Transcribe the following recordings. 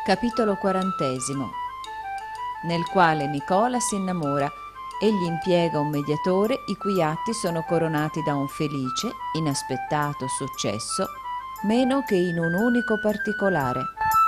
Capitolo 40, nel quale Nicola si innamora. Egli impiega un mediatore i cui atti sono coronati da un felice, inaspettato successo, meno che in un unico particolare.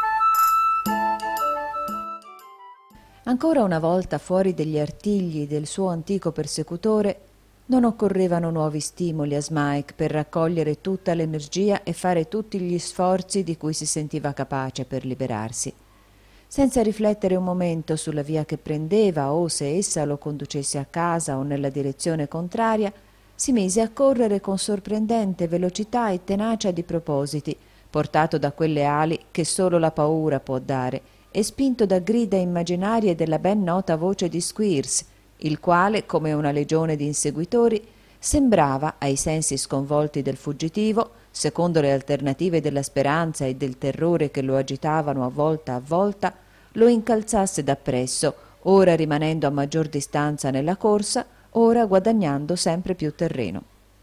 Ancora una volta fuori degli artigli del suo antico persecutore, non occorrevano nuovi stimoli a Smike per raccogliere tutta l'energia e fare tutti gli sforzi di cui si sentiva capace per liberarsi. Senza riflettere un momento sulla via che prendeva o se essa lo conducesse a casa o nella direzione contraria, si mise a correre con sorprendente velocità e tenacia di propositi, portato da quelle ali che solo la paura può dare, e spinto da grida immaginarie della ben nota voce di Squeers, il quale, come una legione di inseguitori, sembrava, ai sensi sconvolti del fuggitivo, secondo le alternative della speranza e del terrore che lo agitavano a volta, lo incalzasse dappresso, ora rimanendo a maggior distanza nella corsa, ora guadagnando sempre più terreno.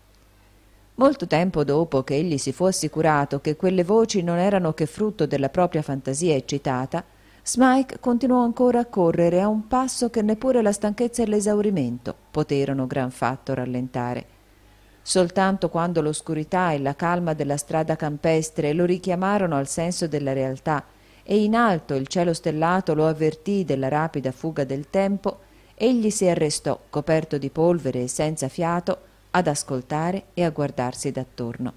Molto tempo dopo che egli si fu assicurato che quelle voci non erano che frutto della propria fantasia eccitata, Smike continuò ancora a correre a un passo che neppure la stanchezza e l'esaurimento poterono gran fatto rallentare. Soltanto quando l'oscurità e la calma della strada campestre lo richiamarono al senso della realtà e in alto il cielo stellato lo avvertì della rapida fuga del tempo, egli si arrestò, coperto di polvere e senza fiato, ad ascoltare e a guardarsi d'attorno.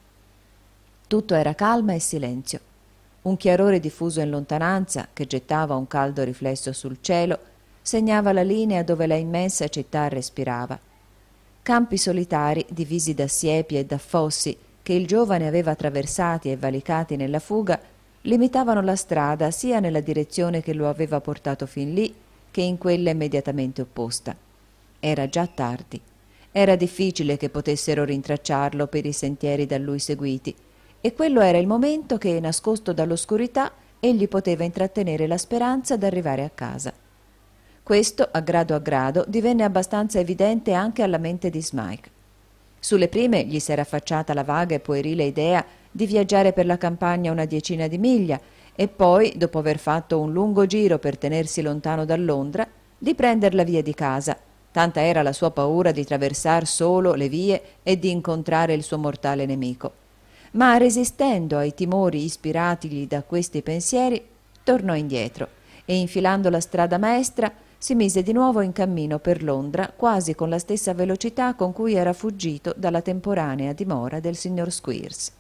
Tutto era calma e silenzio. Un chiarore diffuso in lontananza, che gettava un caldo riflesso sul cielo, segnava la linea dove la immensa città respirava. Campi solitari, divisi da siepi e da fossi, che il giovane aveva attraversati e valicati nella fuga, limitavano la strada sia nella direzione che lo aveva portato fin lì, che in quella immediatamente opposta. Era già tardi. Era difficile che potessero rintracciarlo per i sentieri da lui seguiti, e quello era il momento che, nascosto dall'oscurità, egli poteva intrattenere la speranza d'arrivare a casa. Questo, a grado, divenne abbastanza evidente anche alla mente di Smike. Sulle prime gli s'era affacciata la vaga e puerile idea di viaggiare per la campagna una 10 di miglia e poi, dopo aver fatto un lungo giro per tenersi lontano da Londra, di prender la via di casa. Tanta era la sua paura di traversar solo le vie e di incontrare il suo mortale nemico. Ma resistendo ai timori ispiratigli da questi pensieri, tornò indietro e, infilando la strada maestra, si mise di nuovo in cammino per Londra quasi con la stessa velocità con cui era fuggito dalla temporanea dimora del signor Squeers.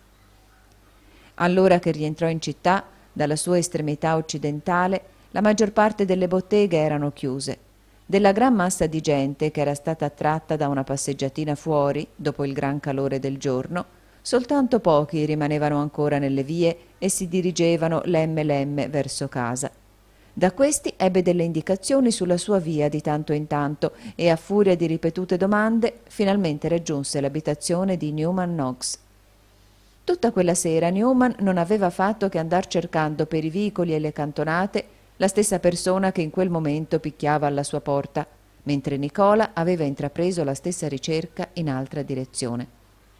Allora che rientrò in città, dalla sua estremità occidentale, la maggior parte delle botteghe erano chiuse. Della gran massa di gente che era stata attratta da una passeggiatina fuori, dopo il gran calore del giorno, soltanto pochi rimanevano ancora nelle vie e si dirigevano lemme verso casa. Da questi ebbe delle indicazioni sulla sua via di tanto in tanto e, a furia di ripetute domande, finalmente raggiunse l'abitazione di Newman Knox. Tutta quella sera Newman non aveva fatto che andar cercando per i vicoli e le cantonate la stessa persona che in quel momento picchiava alla sua porta, mentre Nicola aveva intrapreso la stessa ricerca in altra direzione.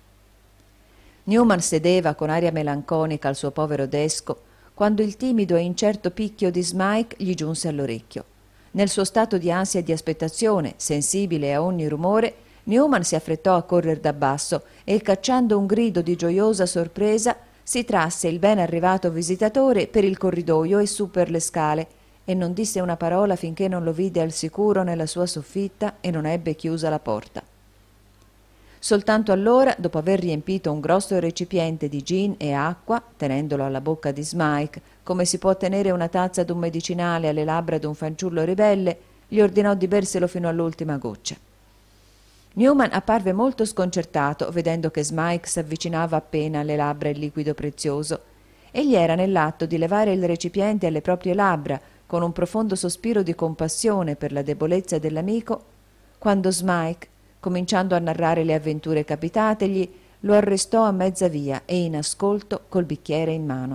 Newman sedeva con aria melanconica al suo povero desco quando il timido e incerto picchio di Smike gli giunse all'orecchio. Nel suo stato di ansia e di aspettazione, sensibile a ogni rumore, Newman si affrettò a correr da basso e, cacciando un grido di gioiosa sorpresa, si trasse il ben arrivato visitatore per il corridoio e su per le scale, e non disse una parola finché non lo vide al sicuro nella sua soffitta e non ebbe chiusa la porta. Soltanto allora, dopo aver riempito un grosso recipiente di gin e acqua, tenendolo alla bocca di Smike, come si può tenere una tazza d'un medicinale alle labbra d'un fanciullo ribelle, gli ordinò di berselo fino all'ultima goccia. Newman apparve molto sconcertato, vedendo che Smike s'avvicinava appena alle labbra il liquido prezioso. Egli era nell'atto di levare il recipiente alle proprie labbra, con un profondo sospiro di compassione per la debolezza dell'amico, quando Smike, cominciando a narrare le avventure capitategli, lo arrestò a mezza via e in ascolto col bicchiere in mano.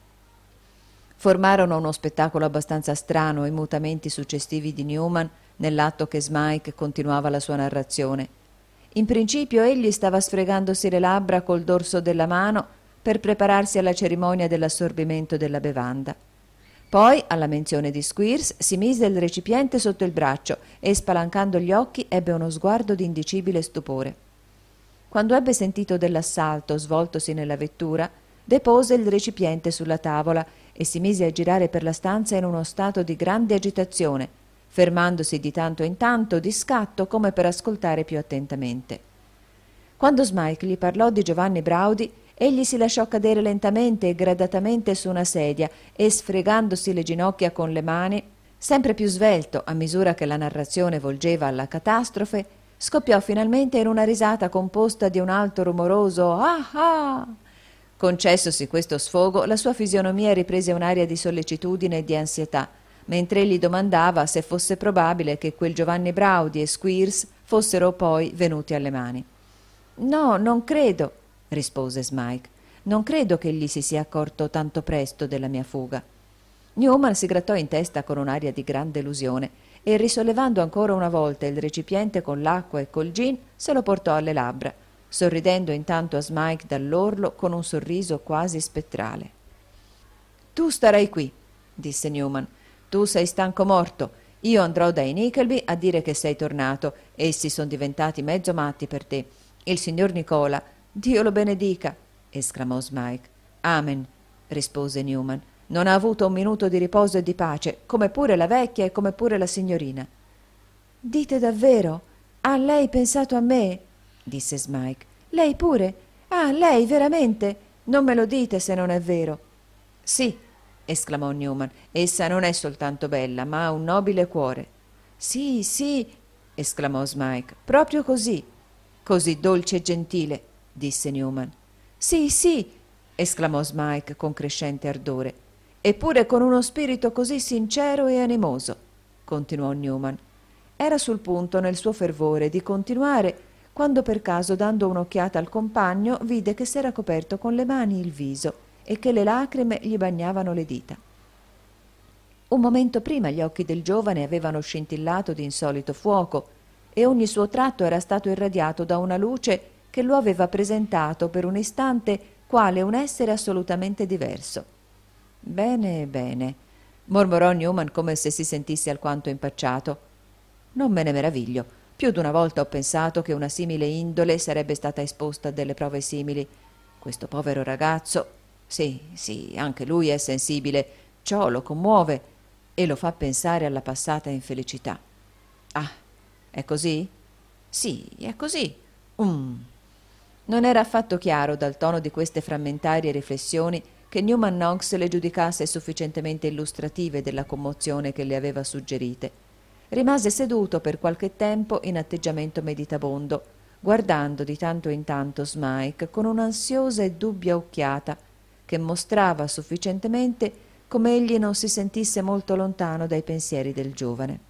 Formarono uno spettacolo abbastanza strano i mutamenti successivi di Newman nell'atto che Smike continuava la sua narrazione. In principio egli stava sfregandosi le labbra col dorso della mano per prepararsi alla cerimonia dell'assorbimento della bevanda. Poi, alla menzione di Squeers, si mise il recipiente sotto il braccio e, spalancando gli occhi, ebbe uno sguardo di indicibile stupore. Quando ebbe sentito dell'assalto svoltosi nella vettura, depose il recipiente sulla tavola e si mise a girare per la stanza in uno stato di grande agitazione, fermandosi di tanto in tanto di scatto come per ascoltare più attentamente. Quando Smike gli parlò di Giovanni Braudi, egli si lasciò cadere lentamente e gradatamente su una sedia e, sfregandosi le ginocchia con le mani, sempre più svelto a misura che la narrazione volgeva alla catastrofe, scoppiò finalmente in una risata composta di un alto rumoroso «Ah ah!». Concessosi questo sfogo, la sua fisionomia riprese un'aria di sollecitudine e di ansietà, mentre egli domandava se fosse probabile che quel Giovanni Braudi e Squeers fossero poi venuti alle mani. «No, non credo», rispose Smike. «Non credo che egli si sia accorto tanto presto della mia fuga». Newman si grattò in testa con un'aria di gran delusione e, risollevando ancora una volta il recipiente con l'acqua e col gin, se lo portò alle labbra, sorridendo intanto a Smike dall'orlo con un sorriso quasi spettrale. «Tu starai qui», disse Newman. «Tu sei stanco morto. Io andrò dai Nickleby a dire che sei tornato. Essi sono diventati mezzo matti per te. Il signor Nicola, Dio lo benedica», esclamò Smike. «Amen», rispose Newman. «Non ha avuto un minuto di riposo e di pace, come pure la vecchia e come pure la signorina». «Dite davvero? Ha lei pensato a me?» disse Smike. «Lei pure? Ah, lei, veramente? Non me lo dite se non è vero». «Sì», esclamò Newman, «essa non è soltanto bella, ma ha un nobile cuore». «Sì, sì», esclamò Smike, «proprio così». «Così dolce e gentile», disse Newman. «Sì, sì», esclamò Smike con crescente ardore. «Eppure con uno spirito così sincero e animoso», continuò Newman. Era sul punto, nel suo fervore, di continuare, quando per caso, dando un'occhiata al compagno, vide che s'era coperto con le mani il viso e che le lacrime gli bagnavano le dita. Un momento prima gli occhi del giovane avevano scintillato di insolito fuoco e ogni suo tratto era stato irradiato da una luce che lo aveva presentato per un istante quale un essere assolutamente diverso. «Bene, bene», mormorò Newman come se si sentisse alquanto impacciato. «Non me ne meraviglio. Più d'una volta ho pensato che una simile indole sarebbe stata esposta a delle prove simili. Questo povero ragazzo, sì, sì, anche lui è sensibile, ciò lo commuove e lo fa pensare alla passata infelicità». «Ah, è così?» «Sì, è così. Non era affatto chiaro dal tono di queste frammentarie riflessioni che Newman Knox le giudicasse sufficientemente illustrative della commozione che le aveva suggerite. Rimase seduto per qualche tempo in atteggiamento meditabondo, guardando di tanto in tanto Smike con un'ansiosa e dubbia occhiata che mostrava sufficientemente come egli non si sentisse molto lontano dai pensieri del giovane.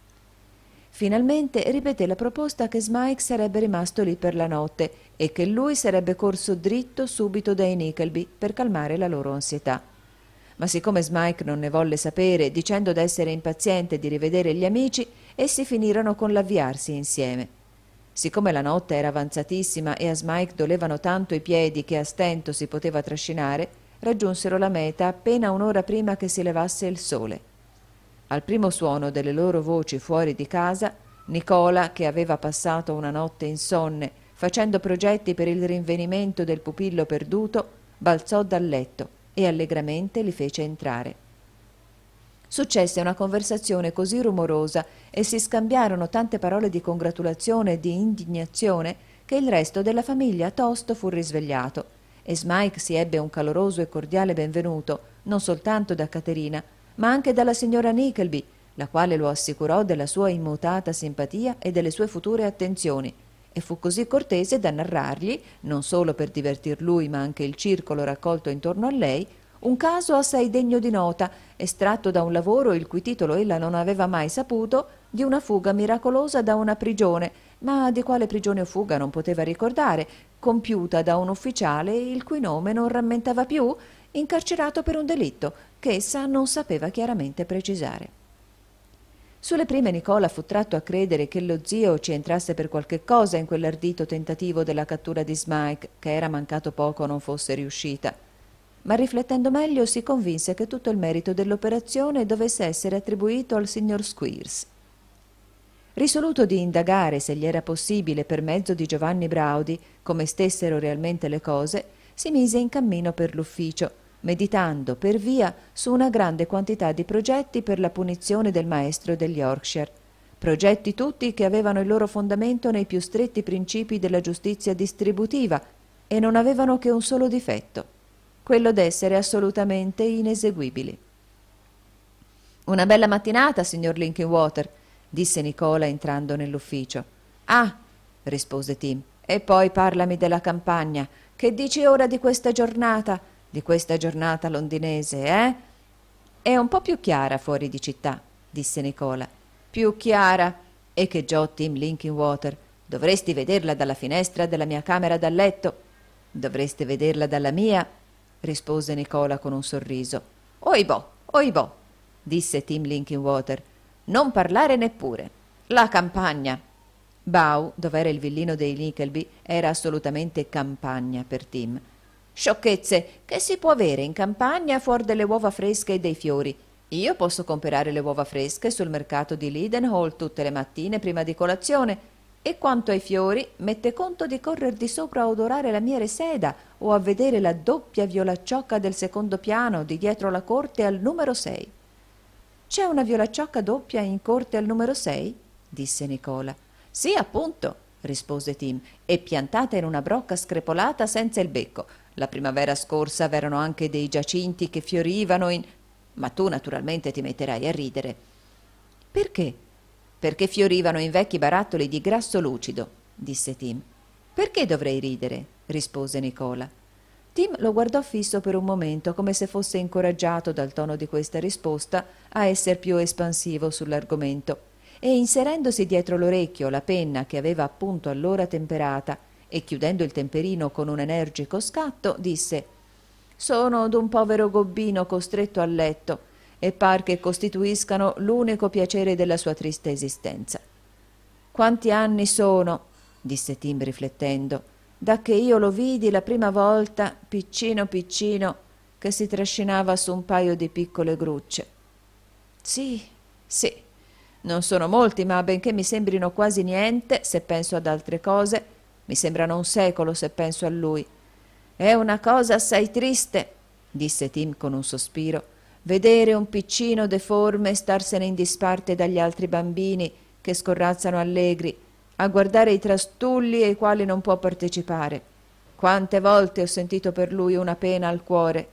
Finalmente ripeté la proposta che Smike sarebbe rimasto lì per la notte e che lui sarebbe corso dritto subito dai Nickleby per calmare la loro ansietà. Ma siccome Smike non ne volle sapere, dicendo d'essere impaziente di rivedere gli amici, essi finirono con l'avviarsi insieme. Siccome la notte era avanzatissima e a Smike dolevano tanto i piedi che a stento si poteva trascinare, raggiunsero la meta appena un'ora prima che si levasse il sole. Al primo suono delle loro voci fuori di casa, Nicola, che aveva passato una notte insonne facendo progetti per il rinvenimento del pupillo perduto, balzò dal letto e allegramente li fece entrare. Successe una conversazione così rumorosa e si scambiarono tante parole di congratulazione e di indignazione che il resto della famiglia tosto fu risvegliato e Smike si ebbe un caloroso e cordiale benvenuto non soltanto da Caterina, ma anche dalla signora Nickleby, la quale lo assicurò della sua immutata simpatia e delle sue future attenzioni, e fu così cortese da narrargli, non solo per divertir lui ma anche il circolo raccolto intorno a lei, un caso assai degno di nota, estratto da un lavoro il cui titolo ella non aveva mai saputo, di una fuga miracolosa da una prigione, ma di quale prigione o fuga non poteva ricordare, compiuta da un ufficiale il cui nome non rammentava più, incarcerato per un delitto che essa non sapeva chiaramente precisare. Sulle prime Nicola fu tratto a credere che lo zio ci entrasse per qualche cosa in quell'ardito tentativo della cattura di Smike, che era mancato poco non fosse riuscita. ma riflettendo meglio si convinse che tutto il merito dell'operazione dovesse essere attribuito al signor Squeers. Risoluto di indagare se gli era possibile per mezzo di Giovanni Braudi come stessero realmente le cose, si mise in cammino per l'ufficio, meditando per via su una grande quantità di progetti per la punizione del maestro degli Yorkshire, progetti tutti che avevano il loro fondamento nei più stretti principi della giustizia distributiva e non avevano che un solo difetto, quello d'essere assolutamente ineseguibili. «Una bella mattinata, signor Linkinwater», disse Nicola entrando nell'ufficio. «Ah», rispose Tim, «e poi parlami della campagna. Che dici ora di questa giornata londinese, eh?» «È un po' più chiara fuori di città», disse Nicola. «Più chiara? E che giò, Tim Linkinwater. Dovresti vederla dalla finestra della mia camera da letto». «Dovreste vederla dalla mia», rispose Nicola con un sorriso. Oibò, disse Tim Linkinwater. «Non parlare neppure. La campagna». Bow, dov'era il villino dei Nickleby, era assolutamente campagna per Tim. «Sciocchezze! Che si può avere in campagna fuor delle uova fresche e dei fiori? Io posso comperare le uova fresche sul mercato di Leadenhall tutte le mattine prima di colazione, e quanto ai fiori, mette conto di correr di sopra a odorare la mia reseda o a vedere la doppia violacciocca del secondo piano di dietro la corte al numero 6. «C'è una violacciocca doppia in corte al numero 6?» disse Nicola. «Sì, appunto», rispose Tim, «e piantata in una brocca screpolata senza il becco. La primavera scorsa v'erano anche dei giacinti che fiorivano in...» «Ma tu naturalmente ti metterai a ridere». «Perché?» «Perché fiorivano in vecchi barattoli di grasso lucido», disse Tim. «Perché dovrei ridere?» rispose Nicola. Tim lo guardò fisso per un momento, come se fosse incoraggiato dal tono di questa risposta a esser più espansivo sull'argomento, e inserendosi dietro l'orecchio la penna che aveva appunto allora temperata e chiudendo il temperino con un energico scatto, disse: «Sono d'un povero gobbino costretto a letto e par che costituiscano l'unico piacere della sua triste esistenza». «Quanti anni sono?» disse Tim riflettendo, «da che io lo vidi la prima volta, piccino piccino, che si trascinava su un paio di piccole grucce». «Sì, non sono molti, ma benché mi sembrino quasi niente se penso ad altre cose, mi sembrano un secolo se penso a lui. È una cosa assai triste», disse Tim con un sospiro, «vedere un piccino deforme starsene in disparte dagli altri bambini che scorrazzano allegri, a guardare i trastulli ai quali non può partecipare. Quante volte ho sentito per lui una pena al cuore».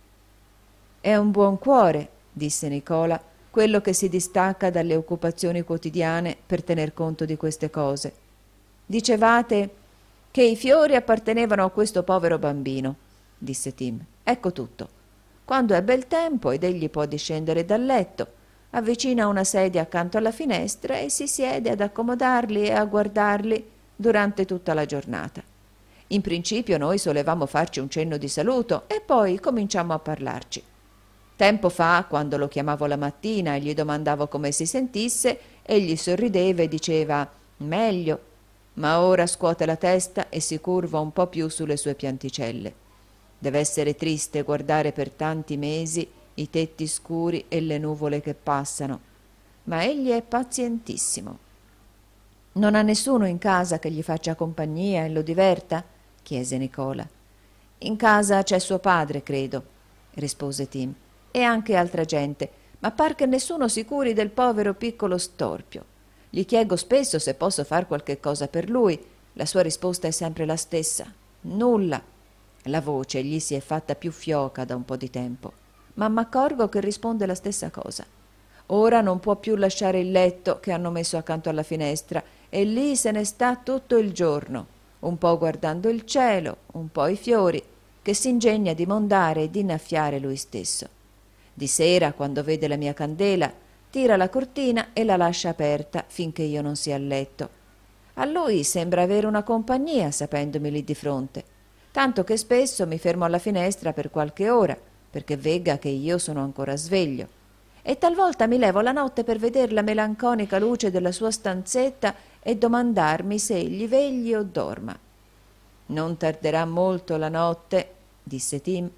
«È un buon cuore», disse Nicola, «quello che si distacca dalle occupazioni quotidiane per tener conto di queste cose. Dicevate che i fiori appartenevano a questo povero bambino», disse Tim. «Ecco tutto. Quando è bel tempo ed egli può discendere dal letto, avvicina una sedia accanto alla finestra e si siede ad accomodarli e a guardarli durante tutta la giornata. In principio noi solevamo farci un cenno di saluto e poi cominciamo a parlarci. Tempo fa, quando lo chiamavo la mattina e gli domandavo come si sentisse, egli sorrideva e diceva «meglio», ma ora scuote la testa e si curva un po' più sulle sue pianticelle. Deve essere triste guardare per tanti mesi i tetti scuri e le nuvole che passano, ma egli è pazientissimo». «Non ha nessuno in casa che gli faccia compagnia e lo diverta?» chiese Nicola. «In casa c'è suo padre, credo», rispose Tim, «e anche altra gente, ma par che nessuno si curi del povero piccolo storpio. Gli chiedo spesso se posso far qualche cosa per lui. La sua risposta è sempre la stessa: nulla. La voce gli si è fatta più fioca da un po' di tempo, ma m'accorgo che risponde la stessa cosa. Ora non può più lasciare il letto che hanno messo accanto alla finestra e lì se ne sta tutto il giorno, un po' guardando il cielo, un po' i fiori, che s'ingegna di mondare e di innaffiare lui stesso. Di sera, quando vede la mia candela, tira la cortina e la lascia aperta finché io non sia a letto. A lui sembra avere una compagnia sapendomi lì di fronte, tanto che spesso mi fermo alla finestra per qualche ora, perché vegga che io sono ancora sveglio, e talvolta mi levo la notte per veder la melanconica luce della sua stanzetta e domandarmi se egli vegli o dorma. «Non tarderà molto la notte», disse Tim,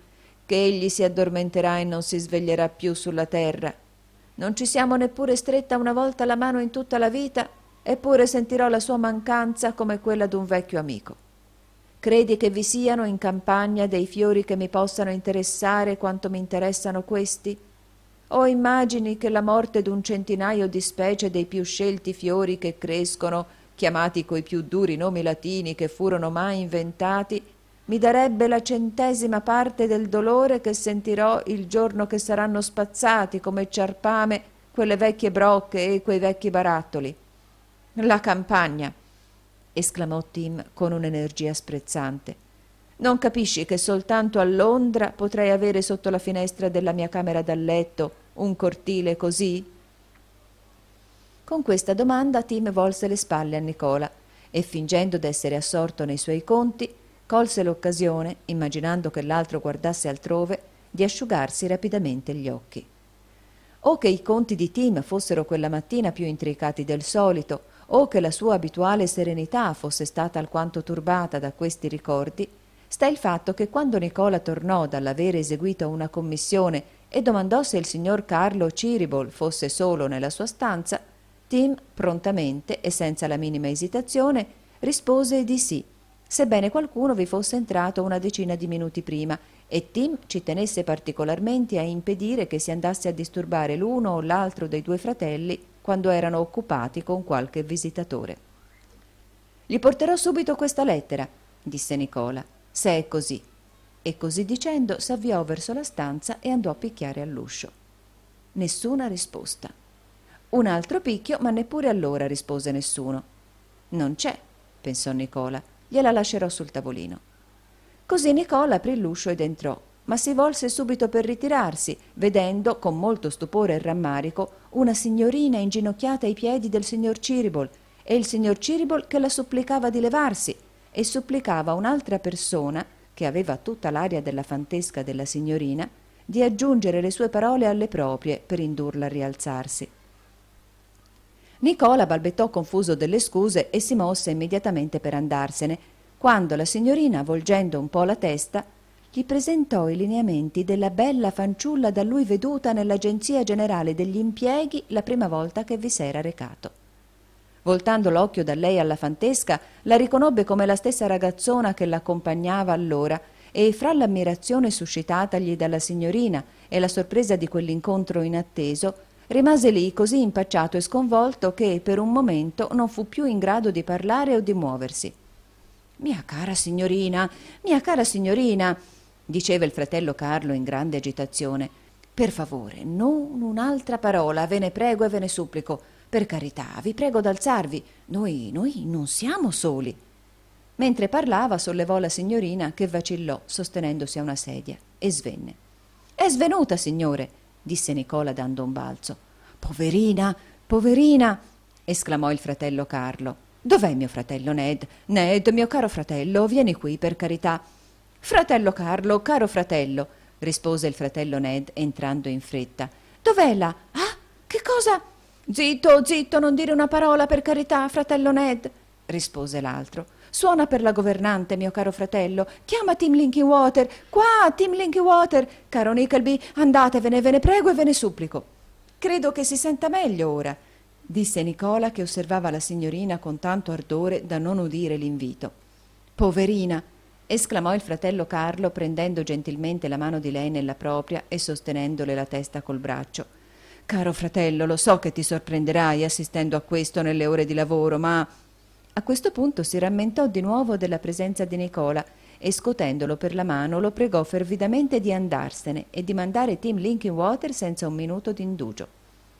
che egli si addormenterà e non si sveglierà più sulla terra. Non ci siamo neppure stretta una volta la mano in tutta la vita, eppure sentirò la sua mancanza come quella d'un vecchio amico. Credi che vi siano in campagna dei fiori che mi possano interessare quanto mi interessano questi? O immagini che la morte d'un centinaio di specie dei più scelti fiori che crescono, chiamati coi più duri nomi latini che furono mai inventati, mi darebbe la 100ª parte del dolore che sentirò il giorno che saranno spazzati come ciarpame quelle vecchie brocche e quei vecchi barattoli. La campagna! Esclamò Tim con un'energia sprezzante. Non capisci che soltanto a Londra potrei avere sotto la finestra della mia camera da letto un cortile così? Con questa domanda Tim volse le spalle a Nicola e, fingendo d'essere assorto nei suoi conti, colse l'occasione, immaginando che l'altro guardasse altrove, di asciugarsi rapidamente gli occhi. O che i conti di Tim fossero quella mattina più intricati del solito, o che la sua abituale serenità fosse stata alquanto turbata da questi ricordi, sta il fatto che quando Nicola tornò dall'avere eseguito una commissione e domandò se il signor Carlo Ciribol fosse solo nella sua stanza, Tim prontamente e senza la minima esitazione rispose di sì, sebbene qualcuno vi fosse entrato una decina di minuti prima e Tim ci tenesse particolarmente a impedire che si andasse a disturbare l'uno o l'altro dei due fratelli quando erano occupati con qualche visitatore. «Gli porterò subito questa lettera», disse Nicola, «se è così». E così dicendo s'avviò verso la stanza e andò a picchiare all'uscio. Nessuna risposta. Un altro picchio, ma neppure allora rispose nessuno. «Non c'è», pensò Nicola, «gliela lascerò sul tavolino». Così Nicola aprì l'uscio ed entrò, ma si volse subito per ritirarsi, vedendo, con molto stupore e rammarico, una signorina inginocchiata ai piedi del signor Ciribol e il signor Ciribol che la supplicava di levarsi e supplicava un'altra persona, che aveva tutta l'aria della fantesca della signorina, di aggiungere le sue parole alle proprie per indurla a rialzarsi. Nicola balbettò confuso delle scuse e si mosse immediatamente per andarsene, quando la signorina, volgendo un po' la testa, gli presentò i lineamenti della bella fanciulla da lui veduta nell'Agenzia Generale degli Impieghi la prima volta che vi s'era recato. Voltando l'occhio da lei alla fantesca, la riconobbe come la stessa ragazzona che l'accompagnava allora e, fra l'ammirazione suscitatagli dalla signorina e la sorpresa di quell'incontro inatteso, rimase lì così impacciato e sconvolto che per un momento non fu più in grado di parlare o di muoversi. mia cara signorina», diceva il fratello Carlo in grande agitazione, «per favore, non un'altra parola, ve ne prego e ve ne supplico. Per carità, vi prego d'alzarvi. Noi non siamo soli». Mentre parlava sollevò la signorina che vacillò sostenendosi a una sedia e svenne. «È svenuta, signore», disse Nicola dando un balzo. «Poverina, poverina!» esclamò il fratello Carlo. «Dov'è mio fratello Ned? Ned, mio caro fratello, vieni qui per carità». «Fratello Carlo, caro fratello», rispose il fratello Ned entrando in fretta. «Dov'è la... Ah, che cosa?» «Zitto, zitto, non dire una parola per carità, fratello Ned», rispose l'altro. «Suona per la governante, mio caro fratello. Chiama Tim Linkinwater. Qua, Tim Linkinwater. Caro Nickleby, andatevene, ve ne prego e ve ne supplico». «Credo che si senta meglio ora», disse Nicola, che osservava la signorina con tanto ardore da non udire l'invito. «Poverina!» esclamò il fratello Carlo, prendendo gentilmente la mano di lei nella propria e sostenendole la testa col braccio. «Caro fratello, lo so che ti sorprenderai assistendo a questo nelle ore di lavoro, ma...» A questo punto si rammentò di nuovo della presenza di Nicola e, scotendolo per la mano, lo pregò fervidamente di andarsene e di mandare Tim Linkinwater senza un minuto d'indugio.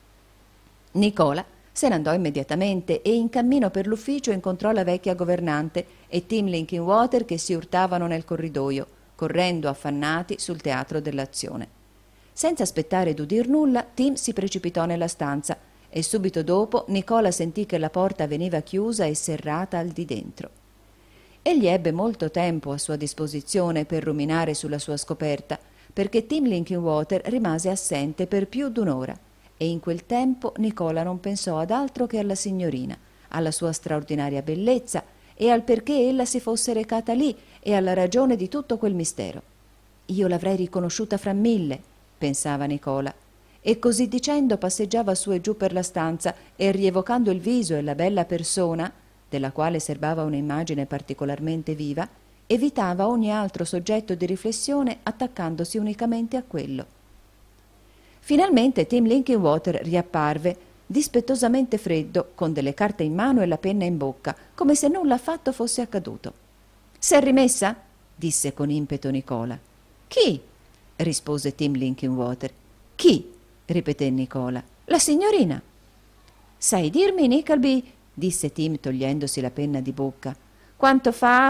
Nicola se ne andò immediatamente e in cammino per l'ufficio incontrò la vecchia governante e Tim Linkinwater che si urtavano nel corridoio, correndo affannati sul teatro dell'azione. Senza aspettare d'udir nulla, Tim si precipitò nella stanza e subito dopo Nicola sentì che la porta veniva chiusa e serrata al di dentro. Egli ebbe molto tempo a sua disposizione per ruminare sulla sua scoperta, perché Tim Linkinwater rimase assente per più d'1 ora. E in quel tempo Nicola non pensò ad altro che alla signorina, alla sua straordinaria bellezza e al perché ella si fosse recata lì e alla ragione di tutto quel mistero. io l'avrei riconosciuta fra mille, pensava Nicola, e così dicendo passeggiava su e giù per la stanza e, rievocando il viso e la bella persona, della quale serbava un'immagine particolarmente viva, evitava ogni altro soggetto di riflessione attaccandosi unicamente a quello. Finalmente Tim Linkinwater riapparve, dispettosamente freddo, con delle carte in mano e la penna in bocca, come se nulla affatto fosse accaduto. «S'è rimessa?» disse con impeto Nicola. «Chi?» rispose Tim Linkinwater. «Chi?» ripeté Nicola. «La signorina!» «Sai dirmi, Nickleby?» disse Tim togliendosi la penna di bocca. «Quanto fa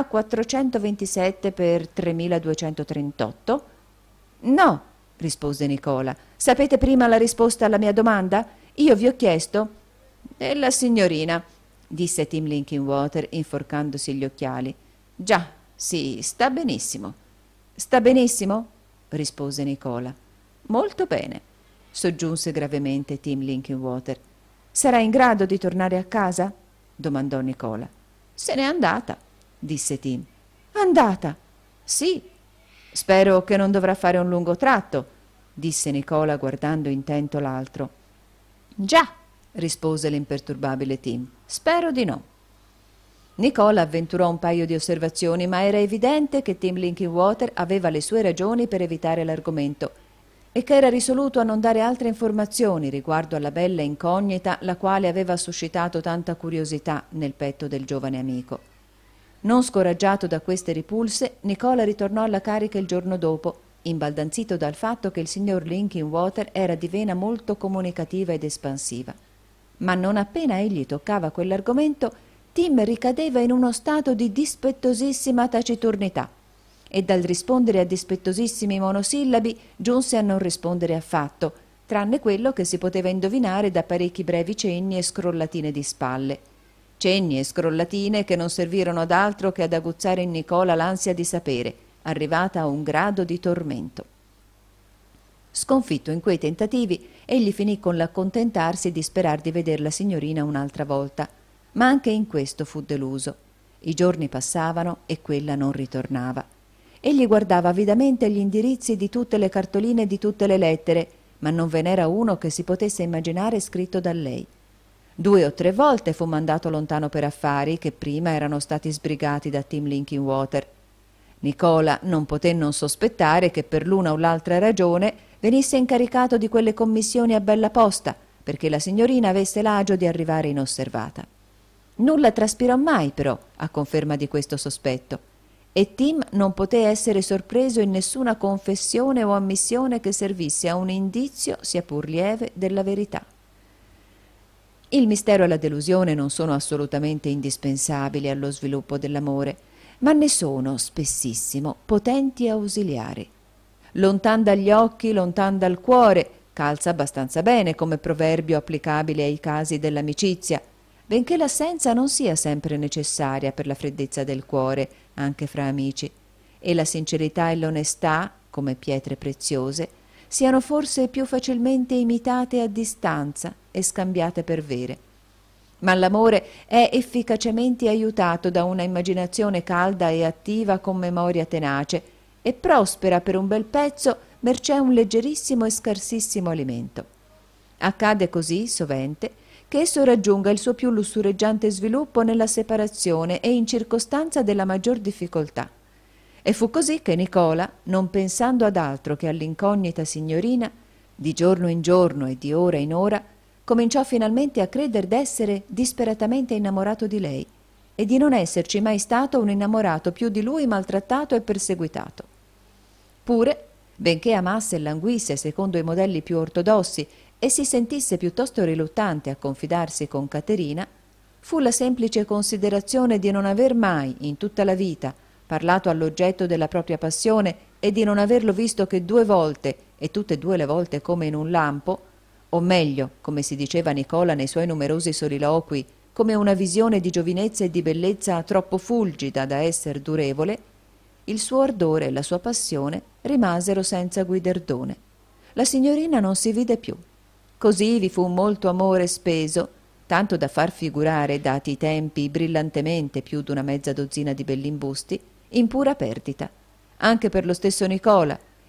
427 per 3238?» «No», rispose Nicola. «Sapete prima la risposta alla mia domanda? Io vi ho chiesto...» «E la signorina», disse Tim Linkinwater inforcandosi gli occhiali. «Già, sì, sta benissimo». «Sta benissimo?» rispose Nicola. «Molto bene», soggiunse gravemente Tim Linkinwater. «Sarà in grado di tornare a casa?» domandò Nicola. «Se n'è andata», disse Tim. «Andata?» «Sì». «Spero che non dovrà fare un lungo tratto», disse Nicola guardando intento l'altro. «Già», rispose l'imperturbabile Tim. «Spero di no». Nicola avventurò un paio di osservazioni, ma era evidente che Tim Linkinwater aveva le sue ragioni per evitare l'argomento e che era risoluto a non dare altre informazioni riguardo alla bella incognita la quale aveva suscitato tanta curiosità nel petto del giovane amico. Non scoraggiato da queste ripulse, Nicola ritornò alla carica il giorno dopo, imbaldanzito dal fatto che il signor Linkinwater era di vena molto comunicativa ed espansiva. Ma non appena egli toccava quell'argomento, Tim ricadeva in uno stato di dispettosissima taciturnità e dal rispondere a dispettosissimi monosillabi giunse a non rispondere affatto, tranne quello che si poteva indovinare da parecchi brevi cenni e scrollatine di spalle. Cenni e scrollatine che non servirono ad altro che ad aguzzare in Nicola l'ansia di sapere, arrivata a un grado di tormento. Sconfitto in quei tentativi, egli finì con l'accontentarsi di sperar di veder la signorina un'altra volta, ma anche in questo fu deluso. I giorni passavano e quella non ritornava. Egli guardava avidamente gli indirizzi di tutte le cartoline e di tutte le lettere, ma non ve n'era uno che si potesse immaginare scritto da lei. 2 o 3 volte fu mandato lontano per affari che prima erano stati sbrigati da Tim Linkinwater. Nicola non poté non sospettare che per l'una o l'altra ragione venisse incaricato di quelle commissioni a bella posta, perché la signorina avesse l'agio di arrivare inosservata. Nulla traspirò mai, però, a conferma di questo sospetto, e Tim non poté essere sorpreso in nessuna confessione o ammissione che servisse a un indizio, sia pur lieve, della verità. Il mistero e la delusione non sono assolutamente indispensabili allo sviluppo dell'amore, ma ne sono, spessissimo, potenti ausiliari. Lontan dagli occhi, lontan dal cuore, calza abbastanza bene come proverbio applicabile ai casi dell'amicizia, benché l'assenza non sia sempre necessaria per la freddezza del cuore, anche fra amici, e la sincerità e l'onestà, come pietre preziose, siano forse più facilmente imitate a distanza e scambiate per vere. Ma l'amore è efficacemente aiutato da una immaginazione calda e attiva con memoria tenace e prospera per un bel pezzo mercé un leggerissimo e scarsissimo alimento. Accade così, sovente, che esso raggiunga il suo più lussureggiante sviluppo nella separazione e in circostanza della maggior difficoltà. E fu così che Nicola, non pensando ad altro che all'incognita signorina, di giorno in giorno e di ora in ora, cominciò finalmente a creder d'essere disperatamente innamorato di lei e di non esserci mai stato un innamorato più di lui maltrattato e perseguitato. Pure, benché amasse e languisse secondo i modelli più ortodossi e si sentisse piuttosto riluttante a confidarsi con Caterina, fu la semplice considerazione di non aver mai, in tutta la vita, parlato all'oggetto della propria passione e di non averlo visto che 2 volte, e tutte e 2 le volte come in un lampo, o meglio, come si diceva Nicola nei suoi numerosi soliloqui, come una visione di giovinezza e di bellezza troppo fulgida da esser durevole, il suo ardore e la sua passione rimasero senza guiderdone. La signorina non si vide più. Così vi fu molto amore speso, tanto da far figurare, dati i tempi, brillantemente più d'una mezza dozzina di bellimbusti, in pura perdita, anche per lo stesso Nicola,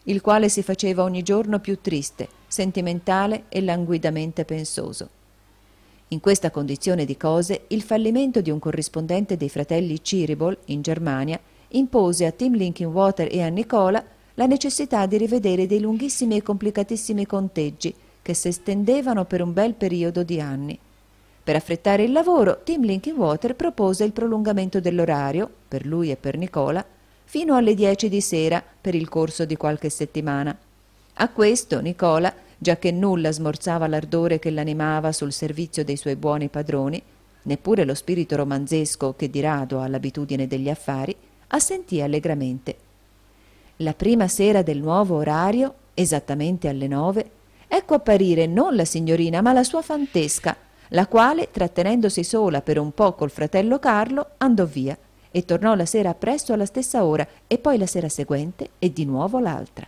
il quale si faceva ogni giorno più triste, sentimentale e languidamente pensoso. In questa condizione di cose, il fallimento di un corrispondente dei fratelli Cheeryble in Germania impose a Tim Linkinwater e a Nicola la necessità di rivedere dei lunghissimi e complicatissimi conteggi che si estendevano per un bel periodo di anni. Per affrettare il lavoro, Tim Linkinwater propose il prolungamento dell'orario, per lui e per Nicola, fino alle 10 di sera per il corso di qualche settimana. A questo Nicola, giacché nulla smorzava l'ardore che l'animava sul servizio dei suoi buoni padroni, neppure lo spirito romanzesco che di rado ha l'abitudine degli affari, assentì allegramente. La prima sera del nuovo orario, esattamente alle 9, ecco apparire non la signorina ma la sua fantesca, la quale, trattenendosi sola per un po' col fratello Carlo, andò via e tornò la sera appresso alla stessa ora e poi la sera seguente e di nuovo l'altra.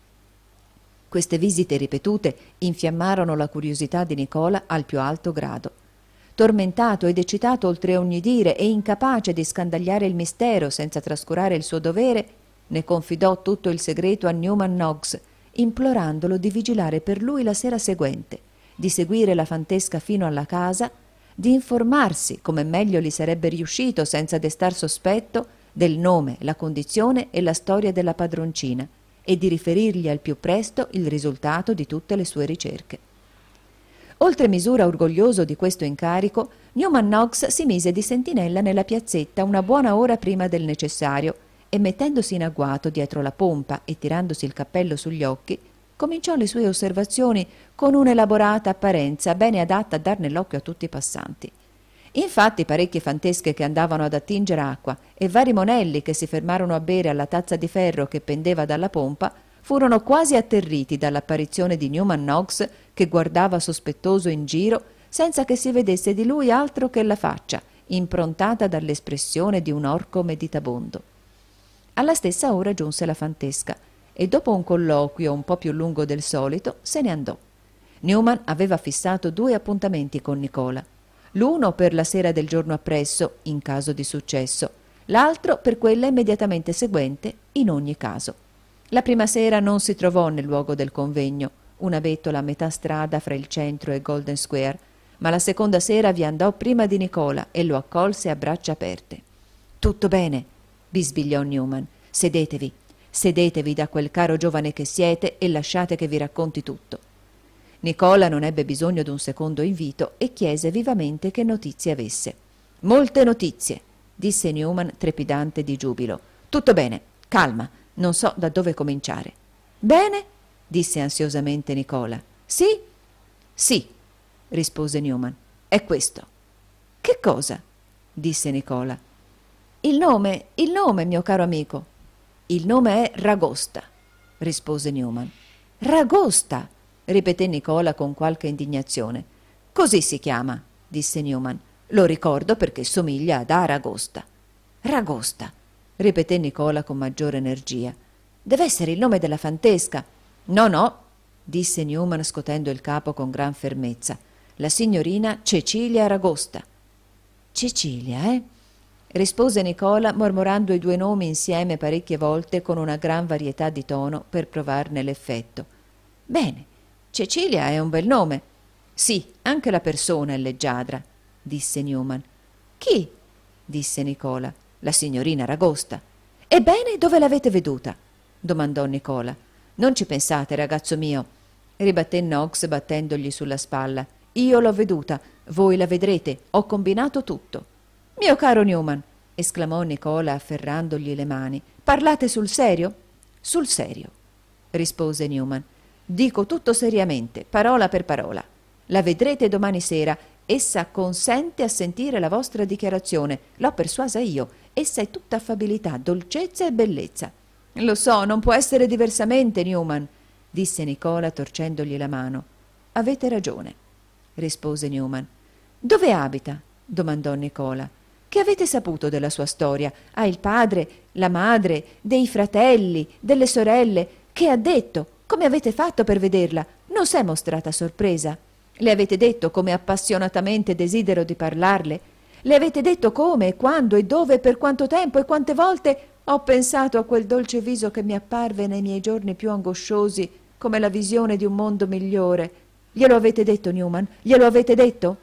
Queste visite ripetute infiammarono la curiosità di Nicola al più alto grado. Tormentato ed eccitato oltre ogni dire e incapace di scandagliare il mistero senza trascurare il suo dovere, ne confidò tutto il segreto a Newman Noggs, implorandolo di vigilare per lui la sera seguente, di seguire la fantesca fino alla casa, di informarsi, come meglio gli sarebbe riuscito senza destar sospetto, del nome, la condizione e la storia della padroncina e di riferirgli al più presto il risultato di tutte le sue ricerche. Oltre misura orgoglioso di questo incarico, Newman Noggs si mise di sentinella nella piazzetta una buona ora prima del necessario e mettendosi in agguato dietro la pompa e tirandosi il cappello sugli occhi, cominciò le sue osservazioni con un'elaborata apparenza bene adatta a dar nell'occhio a tutti i passanti. Infatti parecchie fantesche che andavano ad attingere acqua e vari monelli che si fermarono a bere alla tazza di ferro che pendeva dalla pompa furono quasi atterriti dall'apparizione di Newman Noggs, che guardava sospettoso in giro senza che si vedesse di lui altro che la faccia, improntata dall'espressione di un orco meditabondo. Alla stessa ora giunse la fantesca e dopo un colloquio un po' più lungo del solito se ne andò. Newman aveva fissato 2 appuntamenti con Nicola, l'uno per la sera del giorno appresso, in caso di successo, l'altro per quella immediatamente seguente, in ogni caso. La prima sera non si trovò nel luogo del convegno, una bettola a metà strada fra il centro e Golden Square, ma la seconda sera vi andò prima di Nicola e lo accolse a braccia aperte. «Tutto bene», bisbigliò Newman. Sedetevi da quel caro giovane che siete e lasciate che vi racconti tutto». Nicola non ebbe bisogno d'un secondo invito e chiese vivamente che notizie avesse. «Molte notizie», disse Newman trepidante di giubilo. «Tutto bene, calma, non so da dove cominciare». «Bene?» disse ansiosamente Nicola. «Sì?» «Sì», rispose Newman. «È questo». «Che cosa?» disse Nicola. Il nome, mio caro amico». «Il nome è Ragosta», rispose Newman. «Ragosta?» ripeté Nicola con qualche indignazione. «Così si chiama», disse Newman. «Lo ricordo perché somiglia ad Aragosta». «Ragosta», ripeté Nicola con maggiore energia. «Deve essere il nome della fantesca». No, disse Newman scotendo il capo con gran fermezza. «La signorina Cecilia Ragosta». «Cecilia, eh?» rispose Nicola mormorando i 2 nomi insieme parecchie volte con una gran varietà di tono per provarne l'effetto. «Bene, Cecilia è un bel nome». «Sì, anche la persona è leggiadra», disse Newman. «Chi?» disse Nicola. «La signorina Ragosta». «Ebbene, dove l'avete veduta?» domandò Nicola. «Non ci pensate, ragazzo mio», ribatté Noggs battendogli sulla spalla. «Io l'ho veduta, voi la vedrete, ho combinato tutto». «Mio caro Newman», esclamò Nicola afferrandogli le mani, «parlate sul serio?» «Sul serio», rispose Newman. «Dico tutto seriamente, parola per parola. La vedrete domani sera. Essa consente a sentire la vostra dichiarazione. L'ho persuasa io. Essa è tutta affabilità, dolcezza e bellezza». «Lo so, non può essere diversamente, Newman», disse Nicola torcendogli la mano. «Avete ragione», rispose Newman. «Dove abita?» domandò Nicola. «Che avete saputo della sua storia? Ha il padre, la madre, dei fratelli, delle sorelle? Che ha detto? Come avete fatto per vederla? Non s'è mostrata sorpresa? Le avete detto come appassionatamente desidero di parlarle? Le avete detto come, e quando, e dove, e per quanto tempo, e quante volte? Ho pensato a quel dolce viso che mi apparve nei miei giorni più angosciosi come la visione di un mondo migliore. Glielo avete detto, Newman? Glielo avete detto?»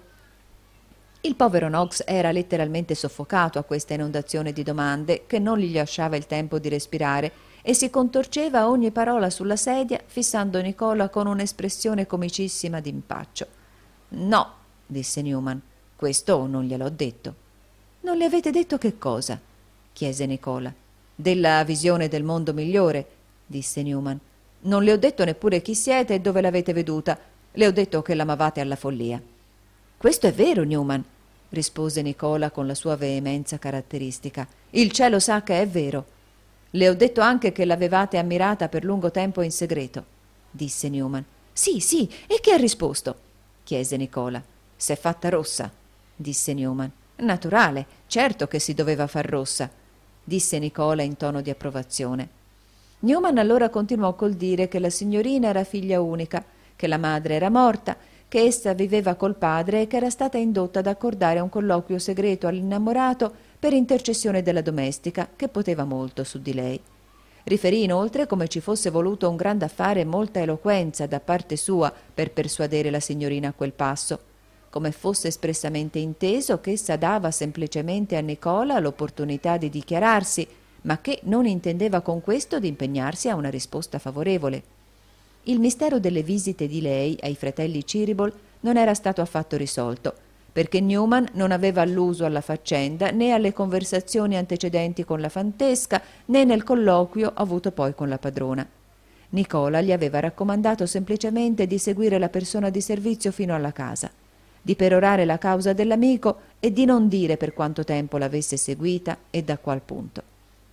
Il povero Knox era letteralmente soffocato a questa inondazione di domande che non gli lasciava il tempo di respirare e si contorceva a ogni parola sulla sedia, fissando Nicola con un'espressione comicissima d'impaccio. «No», disse Newman, «questo non gliel'ho detto». «Non le avete detto che cosa?» chiese Nicola. «Della visione del mondo migliore», disse Newman. «Non le ho detto neppure chi siete e dove l'avete veduta. Le ho detto che l'amavate alla follia». «Questo è vero, Newman», rispose Nicola con la sua veemenza caratteristica. «Il cielo sa che è vero». «Le ho detto anche che l'avevate ammirata per lungo tempo in segreto», disse Newman. «Sì, sì, e che ha risposto?» chiese Nicola. «S'è fatta rossa», disse Newman. «Naturale, certo che si doveva far rossa», disse Nicola in tono di approvazione. Newman allora continuò col dire che la signorina era figlia unica, che la madre era morta, che essa viveva col padre e che era stata indotta ad accordare un colloquio segreto all'innamorato per intercessione della domestica, che poteva molto su di lei. Riferì inoltre come ci fosse voluto un grande affare e molta eloquenza da parte sua per persuadere la signorina a quel passo, come fosse espressamente inteso che essa dava semplicemente a Nicola l'opportunità di dichiararsi, ma che non intendeva con questo di impegnarsi a una risposta favorevole. Il mistero delle visite di lei ai fratelli Cheeryble non era stato affatto risolto, perché Newman non aveva alluso alla faccenda né alle conversazioni antecedenti con la fantesca né nel colloquio avuto poi con la padrona. Nicola gli aveva raccomandato semplicemente di seguire la persona di servizio fino alla casa, di perorare la causa dell'amico e di non dire per quanto tempo l'avesse seguita e da qual punto.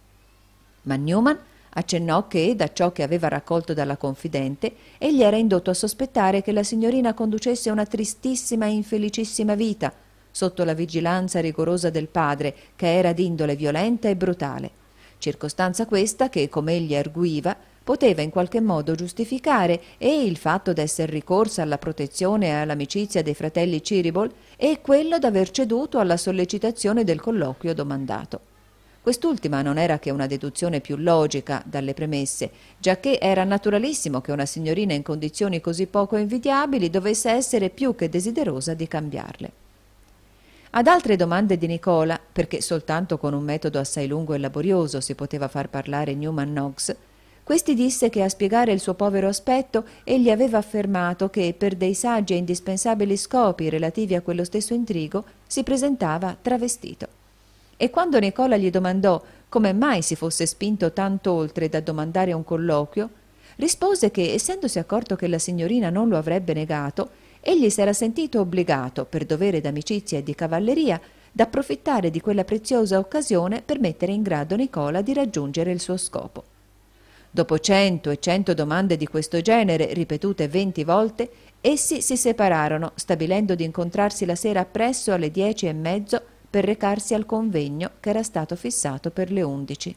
Ma Newman accennò che, da ciò che aveva raccolto dalla confidente, egli era indotto a sospettare che la signorina conducesse una tristissima e infelicissima vita, sotto la vigilanza rigorosa del padre, che era d'indole violenta e brutale. Circostanza questa che, come egli arguiva, poteva in qualche modo giustificare e il fatto d'esser ricorsa alla protezione e all'amicizia dei fratelli Cheeryble e quello d'aver ceduto alla sollecitazione del colloquio domandato. Quest'ultima non era che una deduzione più logica dalle premesse, giacché era naturalissimo che una signorina in condizioni così poco invidiabili dovesse essere più che desiderosa di cambiarle. Ad altre domande di Nicola, perché soltanto con un metodo assai lungo e laborioso si poteva far parlare Newman Knox, questi disse che a spiegare il suo povero aspetto egli aveva affermato che per dei saggi e indispensabili scopi relativi a quello stesso intrigo si presentava travestito. E quando Nicola gli domandò come mai si fosse spinto tanto oltre da domandare un colloquio, rispose che, essendosi accorto che la signorina non lo avrebbe negato, egli s'era sentito obbligato, per dovere d'amicizia e di cavalleria, d'approfittare di quella preziosa occasione per mettere in grado Nicola di raggiungere il suo scopo. Dopo 100 e 100 domande di questo genere, ripetute 20 volte, essi si separarono, stabilendo di incontrarsi la sera appresso alle 10:30 per recarsi al convegno che era stato fissato per le 11.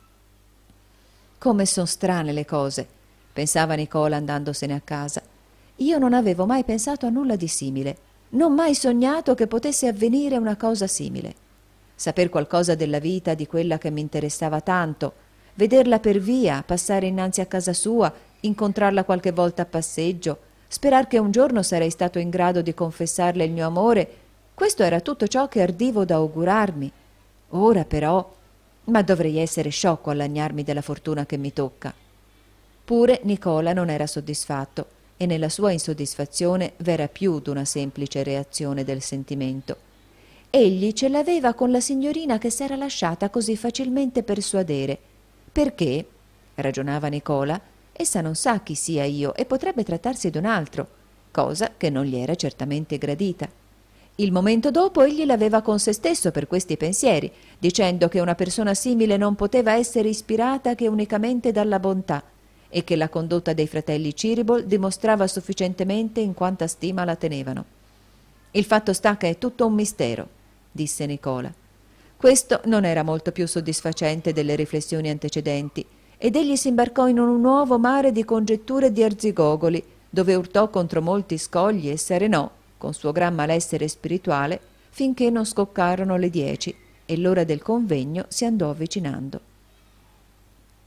«Come son strane le cose», pensava Nicola andandosene a casa. «Io non avevo mai pensato a nulla di simile, non mai sognato che potesse avvenire una cosa simile. Saper qualcosa della vita di quella che mi interessava tanto, vederla per via, passare innanzi a casa sua, incontrarla qualche volta a passeggio, sperar che un giorno sarei stato in grado di confessarle il mio amore, questo era tutto ciò che ardivo da augurarmi. Ora però, ma dovrei essere sciocco a lagnarmi della fortuna che mi tocca». Pure Nicola non era soddisfatto e nella sua insoddisfazione v'era più d'una semplice reazione del sentimento. Egli ce l'aveva con la signorina che s'era lasciata così facilmente persuadere. Perché, ragionava Nicola, essa non sa chi sia io e potrebbe trattarsi d'un altro, cosa che non gli era certamente gradita. Il momento dopo egli l'aveva con se stesso per questi pensieri, dicendo che una persona simile non poteva essere ispirata che unicamente dalla bontà e che la condotta dei fratelli Cheeryble dimostrava sufficientemente in quanta stima la tenevano. «Il fatto sta che è tutto un mistero», disse Nicola. Questo non era molto più soddisfacente delle riflessioni antecedenti ed egli s'imbarcò in un nuovo mare di congetture e di arzigogoli, dove urtò contro molti scogli e s'arenò, con suo gran malessere spirituale, finché non scoccarono le 10 e l'ora del convegno si andò avvicinando.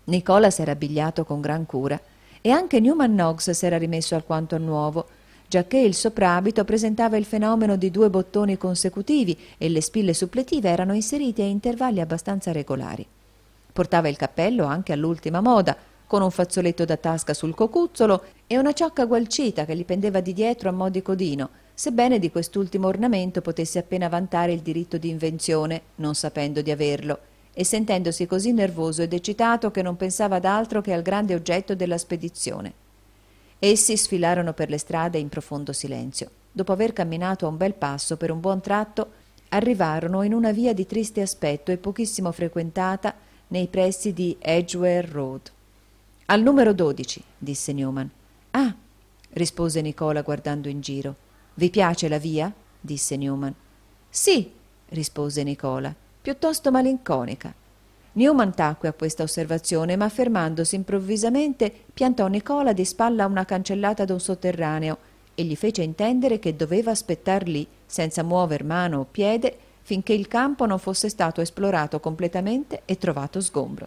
Nicola s'era abbigliato con gran cura e anche Newman Noggs s'era rimesso alquanto a nuovo, giacché il soprabito presentava il fenomeno di 2 bottoni consecutivi e le spille suppletive erano inserite a intervalli abbastanza regolari. Portava il cappello anche all'ultima moda, con un fazzoletto da tasca sul cocuzzolo e una ciocca gualcita che gli pendeva di dietro a mo' di codino, sebbene di quest'ultimo ornamento potesse appena vantare il diritto di invenzione, non sapendo di averlo, e sentendosi così nervoso ed eccitato che non pensava ad altro che al grande oggetto della spedizione. Essi sfilarono per le strade in profondo silenzio. Dopo aver camminato a un bel passo per un buon tratto, arrivarono in una via di triste aspetto e pochissimo frequentata nei pressi di Edgware Road. «Al numero 12», disse Newman. «Ah», rispose Nicola guardando in giro. «Vi piace la via?» disse Newman. «Sì», rispose Nicola, «piuttosto malinconica». Newman tacque a questa osservazione, ma fermandosi improvvisamente piantò Nicola di spalla a una cancellata d'un sotterraneo e gli fece intendere che doveva aspettar lì, senza muover mano o piede, finché il campo non fosse stato esplorato completamente e trovato sgombro.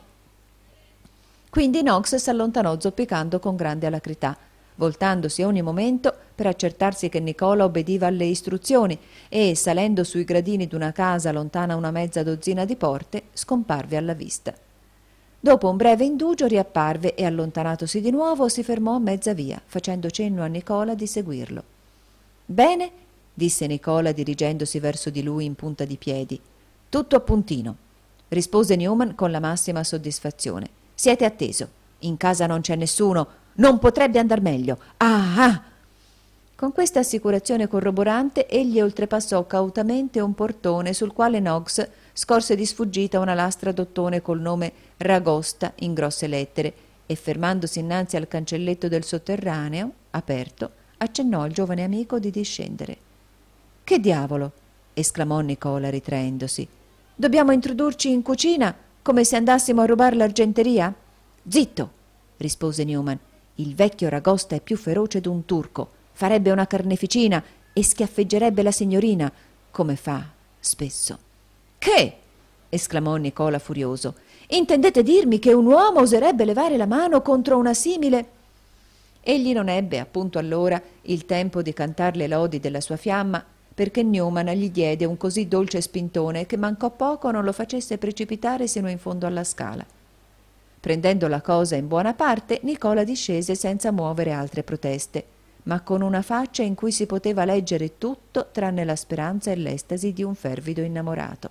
Quindi Noggs s'allontanò zoppicando con grande alacrità, voltandosi a ogni momento per accertarsi che Nicola obbediva alle istruzioni e, salendo sui gradini d'una casa lontana una mezza dozzina di porte, scomparve alla vista. Dopo un breve indugio riapparve e, allontanatosi di nuovo, si fermò a mezza via, facendo cenno a Nicola di seguirlo. «Bene», disse Nicola dirigendosi verso di lui in punta di piedi. «Tutto a puntino», rispose Newman con la massima soddisfazione. «Siete atteso. In casa non c'è nessuno. Non potrebbe andar meglio. Ah!» Con questa assicurazione corroborante egli oltrepassò cautamente un portone sul quale Noggs scorse di sfuggita una lastra d'ottone col nome Ragosta in grosse lettere e, fermandosi innanzi al cancelletto del sotterraneo, aperto, accennò al giovane amico di discendere. «Che diavolo!» esclamò Nicola ritraendosi. «Dobbiamo introdurci in cucina come se andassimo a rubar l'argenteria?» «Zitto!» rispose Newman. «Il vecchio Ragosta è più feroce d'un turco. Farebbe una carneficina e schiaffeggerebbe la signorina, come fa spesso». «Che?» esclamò Nicola furioso. «Intendete dirmi che un uomo oserebbe levare la mano contro una simile?» Egli non ebbe appunto allora il tempo di cantar le lodi della sua fiamma, perché Newman gli diede un così dolce spintone che mancò poco non lo facesse precipitare sino in fondo alla scala. Prendendo la cosa in buona parte, Nicola discese senza muovere altre proteste, ma con una faccia in cui si poteva leggere tutto tranne la speranza e l'estasi di un fervido innamorato.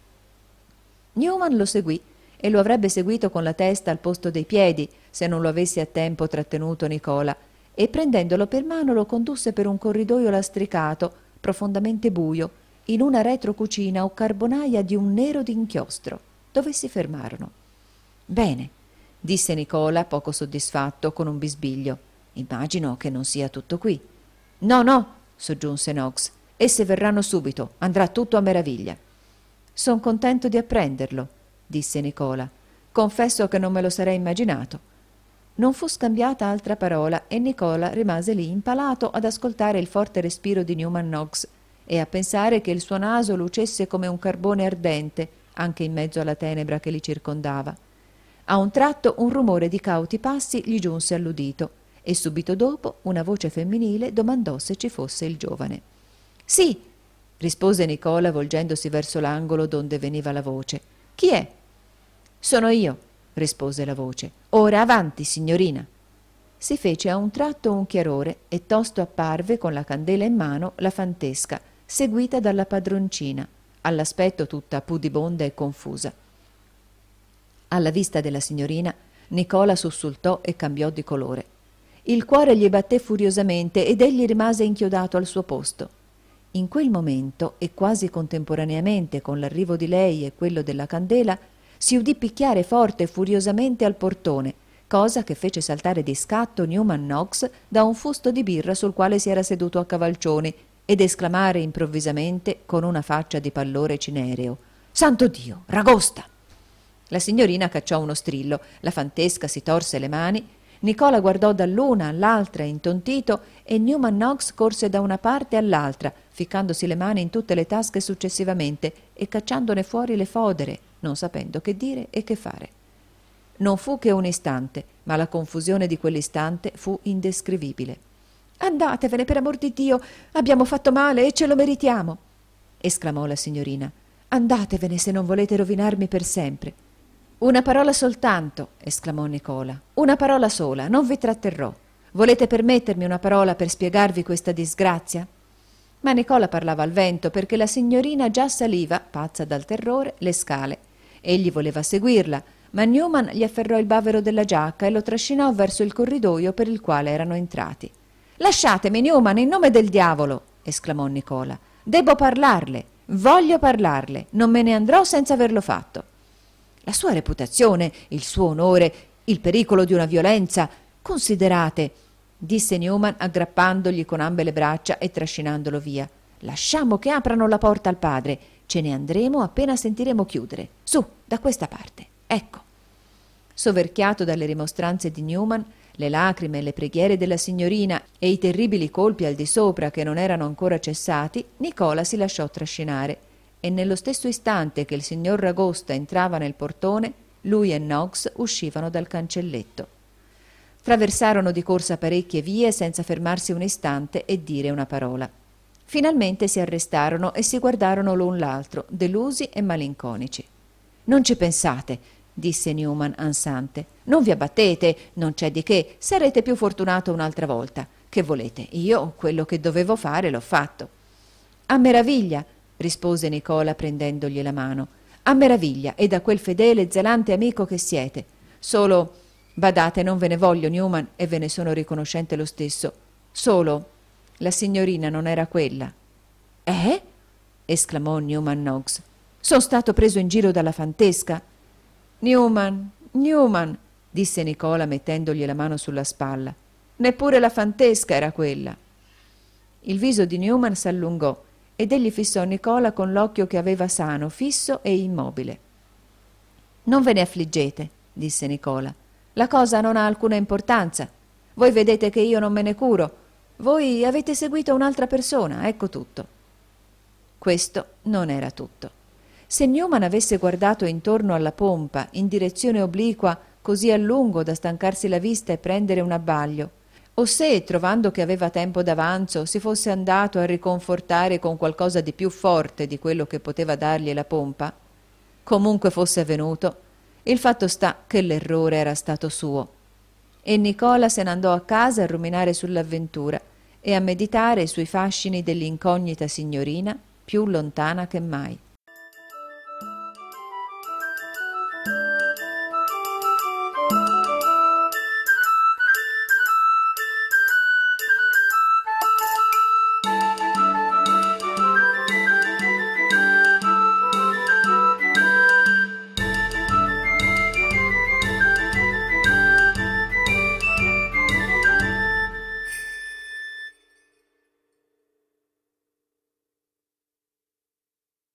Newman lo seguì e lo avrebbe seguito con la testa al posto dei piedi se non lo avesse a tempo trattenuto Nicola, e prendendolo per mano lo condusse per un corridoio lastricato, profondamente buio, in una retrocucina o carbonaia di un nero d'inchiostro, dove si fermarono. «Bene», disse Nicola, poco soddisfatto, con un bisbiglio. «Immagino che non sia tutto qui». «No, no», soggiunse Noggs, «esse verranno subito, andrà tutto a meraviglia». «Son contento di apprenderlo», disse Nicola. «Confesso che non me lo sarei immaginato». Non fu scambiata altra parola e Nicola rimase lì impalato ad ascoltare il forte respiro di Newman Noggs e a pensare che il suo naso lucesse come un carbone ardente anche in mezzo alla tenebra che li circondava. A un tratto un rumore di cauti passi gli giunse all'udito e subito dopo una voce femminile domandò se ci fosse il giovane. «Sì», rispose Nicola volgendosi verso l'angolo donde veniva la voce. «Chi è?» «Sono io», rispose la voce. «Ora avanti, signorina». Si fece a un tratto un chiarore e tosto apparve con la candela in mano la fantesca, seguita dalla padroncina, all'aspetto tutta pudibonda e confusa. Alla vista della signorina, Nicola sussultò e cambiò di colore. Il cuore gli batté furiosamente ed egli rimase inchiodato al suo posto. In quel momento, e quasi contemporaneamente con l'arrivo di lei e quello della candela, si udì picchiare forte e furiosamente al portone, cosa che fece saltare di scatto Newman Noggs da un fusto di birra sul quale si era seduto a cavalcioni ed esclamare improvvisamente con una faccia di pallore cinereo: «Santo Dio, Ragosta!» La signorina cacciò uno strillo, la fantesca si torse le mani, Nicola guardò dall'una all'altra intontito e Newman Noggs corse da una parte all'altra, ficcandosi le mani in tutte le tasche successivamente e cacciandone fuori le fodere, non sapendo che dire e che fare. Non fu che un istante, ma la confusione di quell'istante fu indescrivibile. «Andatevene, per amor di Dio! Abbiamo fatto male e ce lo meritiamo!» esclamò la signorina. «Andatevene se non volete rovinarmi per sempre!» «Una parola soltanto!» esclamò Nicola. «Una parola sola, non vi tratterrò. Volete permettermi una parola per spiegarvi questa disgrazia?» Ma Nicola parlava al vento perché la signorina già saliva, pazza dal terrore, le scale. Egli voleva seguirla, ma Newman gli afferrò il bavero della giacca e lo trascinò verso il corridoio per il quale erano entrati. «Lasciatemi, Newman, in nome del diavolo!» esclamò Nicola. «Debbo parlarle, voglio parlarle, non me ne andrò senza averlo fatto. La sua reputazione, il suo onore, il pericolo di una violenza, considerate», disse Newman aggrappandogli con ambe le braccia e trascinandolo via. «Lasciamo che aprano la porta al padre, ce ne andremo appena sentiremo chiudere. Su, da questa parte, ecco». Soverchiato dalle rimostranze di Newman, le lacrime e le preghiere della signorina e i terribili colpi al di sopra che non erano ancora cessati, Nicola si lasciò trascinare e nello stesso istante che il signor Ragosta entrava nel portone, lui e Knox uscivano dal cancelletto. Traversarono di corsa parecchie vie senza fermarsi un istante e dire una parola. Finalmente si arrestarono e si guardarono l'un l'altro, delusi e malinconici. «Non ci pensate», disse Newman ansante. «Non vi abbattete, non c'è di che, sarete più fortunato un'altra volta. Che volete? Io quello che dovevo fare l'ho fatto». «A meraviglia», rispose Nicola prendendogli la mano. «A meraviglia, e da quel fedele e zelante amico che siete. Solo, badate, non ve ne voglio, Newman, e ve ne sono riconoscente lo stesso. Solo, la signorina non era quella». «Eh?» esclamò Newman Knox. «Son stato preso in giro dalla fantesca?» Newman, disse Nicola mettendogli la mano sulla spalla. «Neppure la fantesca era quella». Il viso di Newman s'allungò ed egli fissò Nicola con l'occhio che aveva sano, fisso e immobile. «Non ve ne affliggete», disse Nicola. «La cosa non ha alcuna importanza. Voi vedete che io non me ne curo. Voi avete seguito un'altra persona, ecco tutto». Questo non era tutto. Se Newman avesse guardato intorno alla pompa, in direzione obliqua, così a lungo da stancarsi la vista e prendere un abbaglio, o se, trovando che aveva tempo d'avanzo, si fosse andato a riconfortare con qualcosa di più forte di quello che poteva dargli la pompa, comunque fosse avvenuto, il fatto sta che l'errore era stato suo. E Nicola se n'andò a casa a ruminare sull'avventura e a meditare sui fascini dell'incognita signorina più lontana che mai.